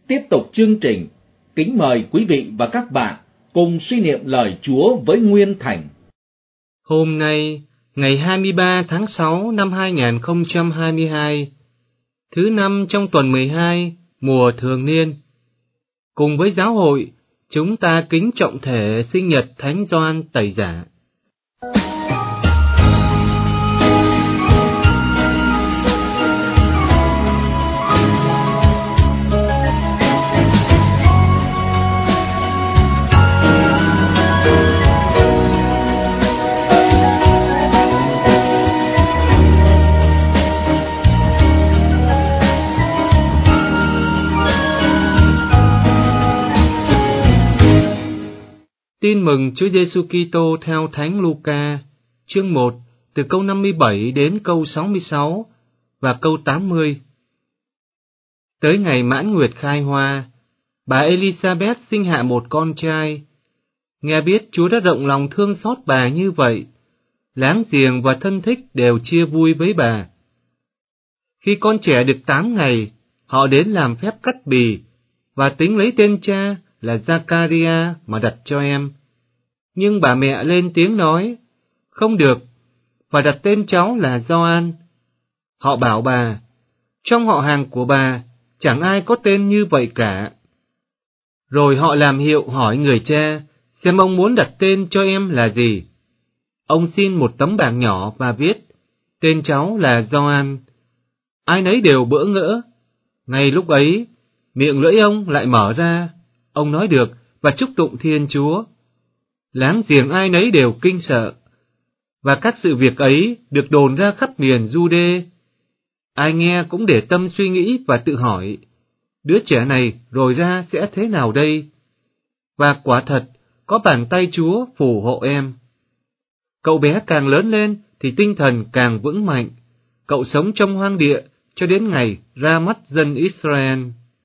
tiếp tục chương trình, kính mời quý vị và các bạn cùng suy niệm lời Chúa với Nguyên Thành. Hôm nay, ngày 23 tháng 6 năm 2022, thứ năm trong tuần 12, mùa thường niên. Cùng với giáo hội, chúng ta kính trọng thể sinh nhật Thánh Gioan Tẩy Giả. Tin mừng Chúa Giêsu Kitô theo Thánh Luca, chương 1, từ câu 57 đến câu 66 và câu 80. Tới ngày mãn nguyệt khai hoa, bà Elizabeth sinh hạ một con trai. Nghe biết Chúa đã rộng lòng thương xót bà như vậy, láng giềng và thân thích đều chia vui với bà. Khi con trẻ được 8 ngày, họ đến làm phép cắt bì và tính lấy tên cha là Zacharia mà đặt cho em. Nhưng bà mẹ lên tiếng nói, không được, và đặt tên cháu là Gioan. Họ bảo bà, trong họ hàng của bà, chẳng ai có tên như vậy cả. Rồi họ làm hiệu hỏi người cha, xem ông muốn đặt tên cho em là gì. Ông xin một tấm bảng nhỏ và viết, tên cháu là Gioan. Ai nấy đều bỡ ngỡ. Ngay lúc ấy, miệng lưỡi ông lại mở ra, ông nói được và chúc tụng Thiên Chúa. Láng giềng ai nấy đều kinh sợ, và các sự việc ấy được đồn ra khắp miền Giu-đê. Ai nghe cũng để tâm suy nghĩ và tự hỏi, đứa trẻ này rồi ra sẽ thế nào đây? Và quả thật, có bàn tay Chúa phù hộ em. Cậu bé càng lớn lên thì tinh thần càng vững mạnh. Cậu sống trong hoang địa cho đến ngày ra mắt dân Israel.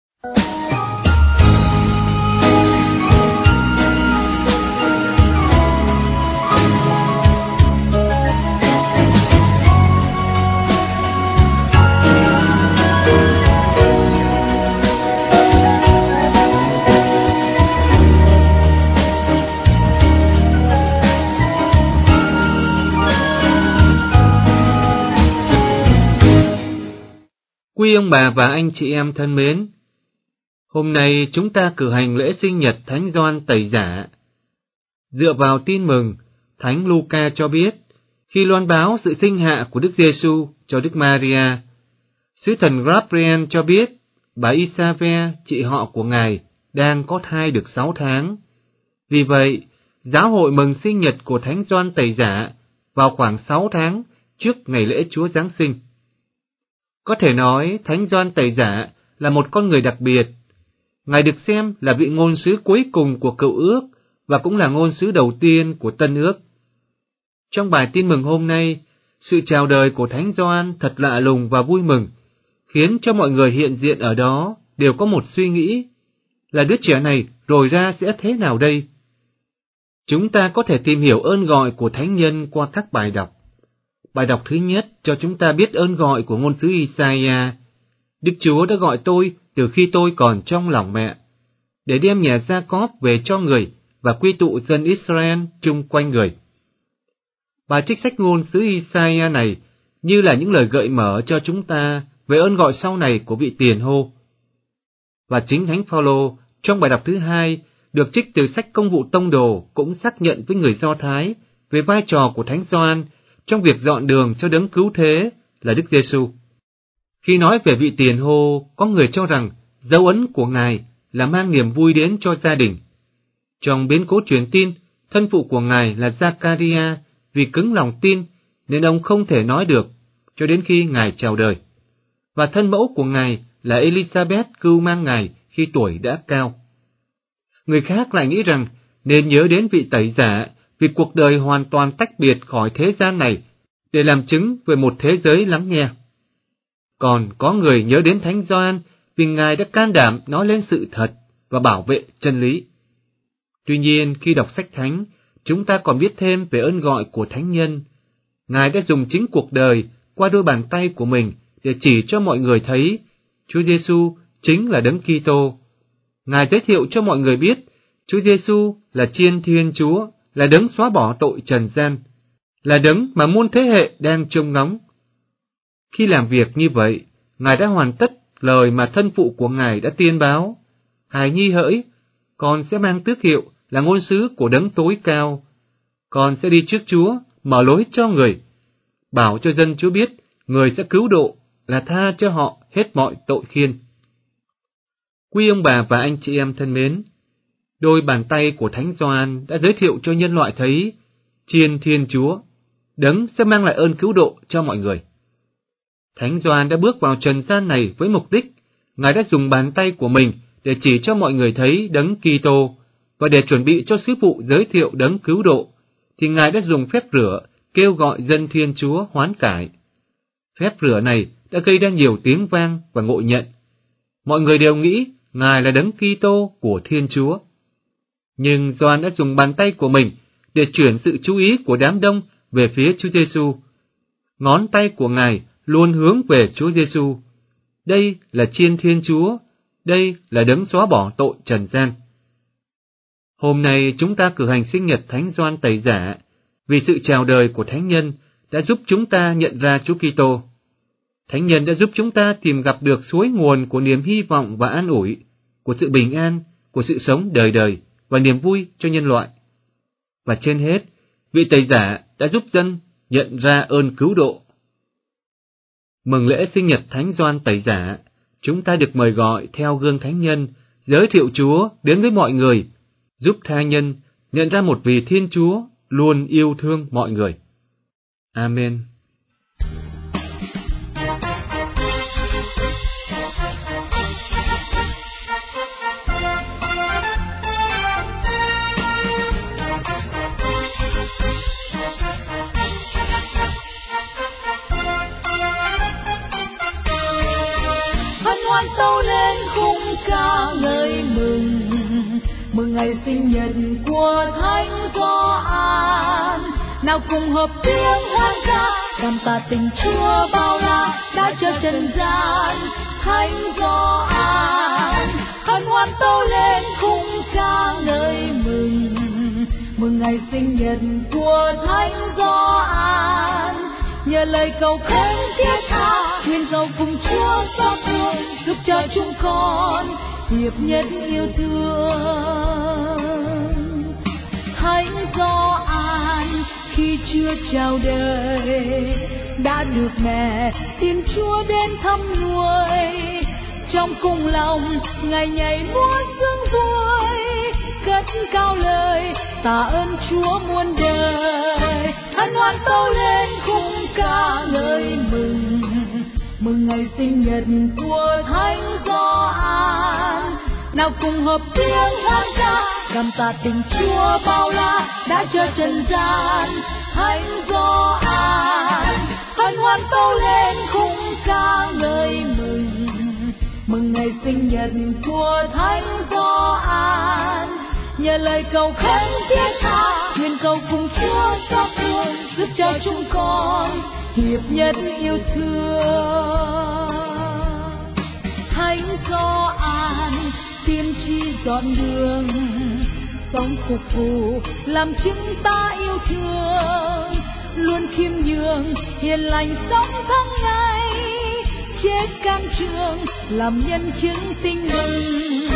Quý ông bà và anh chị em thân mến, hôm nay chúng ta cử hành lễ sinh nhật Thánh Gioan Tẩy Giả. Dựa vào tin mừng, Thánh Luca cho biết, khi loan báo sự sinh hạ của Đức Giêsu cho Đức Maria, sứ thần Gabriel cho biết bà Isabel, chị họ của Ngài, đang có thai được 6 tháng. Vì vậy, giáo hội mừng sinh nhật của Thánh Gioan Tẩy Giả vào khoảng 6 tháng trước ngày lễ Chúa Giáng sinh. Có thể nói Thánh Gioan Tẩy Giả là một con người đặc biệt. Ngài được xem là vị ngôn sứ cuối cùng của Cựu Ước và cũng là ngôn sứ đầu tiên của Tân Ước. Trong bài tin mừng hôm nay, sự chào đời của Thánh Gioan thật lạ lùng và vui mừng, khiến cho mọi người hiện diện ở đó đều có một suy nghĩ, là đứa trẻ này rồi ra sẽ thế nào đây? Chúng ta có thể tìm hiểu ơn gọi của Thánh Nhân qua các bài đọc. Bài đọc thứ nhất cho chúng ta biết ơn gọi của ngôn sứ Isaiah. Đức Chúa đã gọi tôi từ khi tôi còn trong lòng mẹ, để đem nhà Gia-cóp về cho người và quy tụ dân Israel chung quanh người. Bài trích sách ngôn sứ Isaiah này như là những lời gợi mở cho chúng ta về ơn gọi sau này của vị tiền hô. Và chính Thánh Phaolô trong bài đọc thứ hai được trích từ sách Công vụ Tông đồ cũng xác nhận với người Do Thái về vai trò của Thánh Gioan trong việc dọn đường cho đấng cứu thế là Đức Giêsu. Khi nói về vị tiền hô, có người cho rằng dấu ấn của Ngài là mang niềm vui đến cho gia đình. Trong biến cố truyền tin, thân phụ của Ngài là Zacharia vì cứng lòng tin nên ông không thể nói được cho đến khi Ngài chào đời. Và thân mẫu của Ngài là Elizabeth cưu mang Ngài khi tuổi đã cao. Người khác lại nghĩ rằng nên nhớ đến vị tẩy giả vì cuộc đời hoàn toàn tách biệt khỏi thế gian này để làm chứng về một thế giới lắng nghe. Còn có người nhớ đến Thánh Gioan vì Ngài đã can đảm nói lên sự thật và bảo vệ chân lý. Tuy nhiên, khi đọc sách Thánh, chúng ta còn biết thêm về ơn gọi của Thánh Nhân. Ngài đã dùng chính cuộc đời qua đôi bàn tay của mình để chỉ cho mọi người thấy Chúa Giêsu chính là Đấng Kitô, Ngài giới thiệu cho mọi người biết Chúa Giêsu là Chiên Thiên Chúa, là đấng xóa bỏ tội trần gian, là đấng mà muôn thế hệ đang trông ngóng. Khi làm việc như vậy, Ngài đã hoàn tất lời mà thân phụ của Ngài đã tiên báo: Hài nhi hỡi, con sẽ mang tước hiệu là ngôn sứ của đấng tối cao. Con sẽ đi trước Chúa, mở lối cho người, bảo cho dân Chúa biết người sẽ cứu độ, là tha cho họ hết mọi tội khiên. Quý ông bà và anh chị em thân mến, đôi bàn tay của Thánh Gioan đã giới thiệu cho nhân loại thấy Chiên Thiên Chúa, đấng sẽ mang lại ơn cứu độ cho mọi người. Thánh Gioan đã bước vào trần gian này với mục đích, Ngài đã dùng bàn tay của mình để chỉ cho mọi người thấy đấng Kitô, và để chuẩn bị cho sứ vụ giới thiệu đấng cứu độ, thì Ngài đã dùng phép rửa kêu gọi dân Thiên Chúa hoán cải. Phép rửa này đã gây ra nhiều tiếng vang và ngộ nhận. Mọi người đều nghĩ Ngài là đấng Kitô của Thiên Chúa. Nhưng Gioan đã dùng bàn tay của mình để chuyển sự chú ý của đám đông về phía Chúa Giêsu. Ngón tay của Ngài luôn hướng về Chúa Giêsu. Đây là Chiên Thiên Chúa, đây là đấng xóa bỏ tội trần gian. Hôm nay chúng ta cử hành sinh nhật Thánh Gioan Tẩy Giả, vì sự chào đời của Thánh Nhân đã giúp chúng ta nhận ra Chúa Kitô. Thánh Nhân đã giúp chúng ta tìm gặp được suối nguồn của niềm hy vọng và an ủi, của sự bình an, của sự sống đời đời và niềm vui cho nhân loại. Và trên hết, vị Tẩy Giả đã giúp dân nhận ra ơn cứu độ. Mừng lễ sinh nhật Thánh Gioan Tẩy Giả, chúng ta được mời gọi theo gương Thánh Nhân, giới thiệu Chúa đến với mọi người, giúp tha nhân nhận ra một vị Thiên Chúa luôn yêu thương mọi người. Amen. Tâu lên khung ca ngợi mừng, mừng ngày sinh nhật của Thánh Gioan. Nào cùng hợp tiếng hát ca, cảm tạ tình Chúa bao la đã cho trần gian. Thánh Gioan hân hoan tâu lên khung ca ngợi mừng, mừng ngày sinh nhật của Thánh Gioan. Nhờ lời cầu khấn thiết tha, nguyện cầu cùng Chúa xót thương, giúp cho chúng con hiệp nhất yêu thương. Thánh Gioan khi chưa chào đời đã được mẹ Thiên Chúa đến thăm nuôi. Trong cùng lòng Ngài nhảy múa sướng vui, cất cao lời tạ ơn Chúa muôn đời. Hân hoan tâu lên khung ca ngợi mừng, mừng ngày sinh nhật của Thánh Gioan. Nào cùng hợp tiếng hát ca, cảm tạ tình Chúa bao la đã cho trần gian. Thánh Gioan hân hoan tâu lên khung ca ngợi mừng, mừng ngày sinh nhật của Thánh Gioan. Nhờ lời cầu khấn thiết tha, nguyện cầu cùng Chúa xót thương, giúp cho chúng con hiệp nhất yêu thương. Thánh Gioan tiên tri dọn đường, sống phục vụ làm chứng ta yêu thương. Luôn khiêm nhường hiền lành sống tháng ngày, chết can trường làm nhân chứng tin mừng.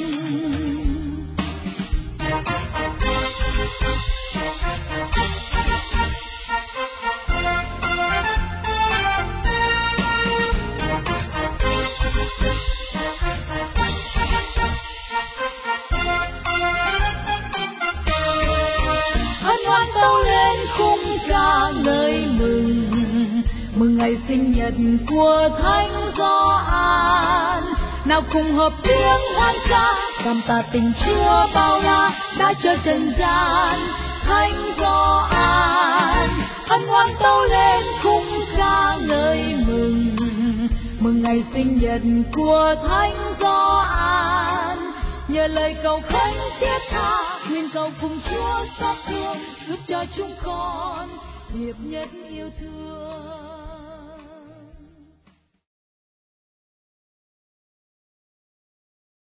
Mừng ngày sinh nhật của Thánh Gioan. Nào cùng hợp tiếng hát ca, cảm tạ tình Chúa bao la đã cho trần gian. Thánh Gioan hân hoan tâu lên khung ca ngợi mừng, mừng ngày sinh nhật của Thánh Gioan. Nhờ lời cầu khấn thiết tha, nguyện cầu cùng Chúa xót thương, giúp cho chúng con hiệp nhất yêu thương.